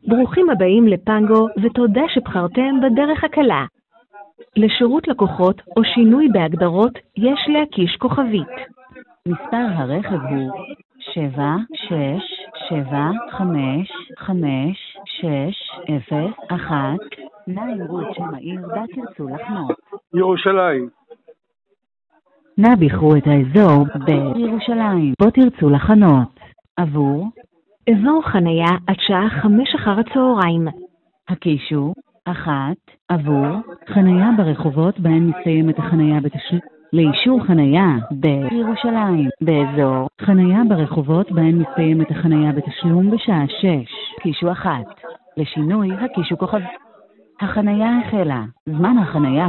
ברוכים הבאים לפנגו ותודה שבחרתם בדרך הקלה. לשירות לקוחות או שינוי בהגדרות יש להקיש כוכבית. מספר הרכב הוא 767555601. נא אמרו את שם העיר בה תרצו לחנות. ירושלים. נא בחרו את האזור בירושלים בו תרצו לחנות. עבור אזור חנייה עד שעה 5 אחר הצהריים. הקישו 1. עבור חנייה ברחובות בהן מסתיימת החנייה בתשלום. לאישור חנייה בירושלים באזור חנייה ברחובות בהן מסתיימת החנייה בתשלום בשעה 6. קישו 1. לשינוי הקישו כוכב. החנייה החלה. זמן החנייה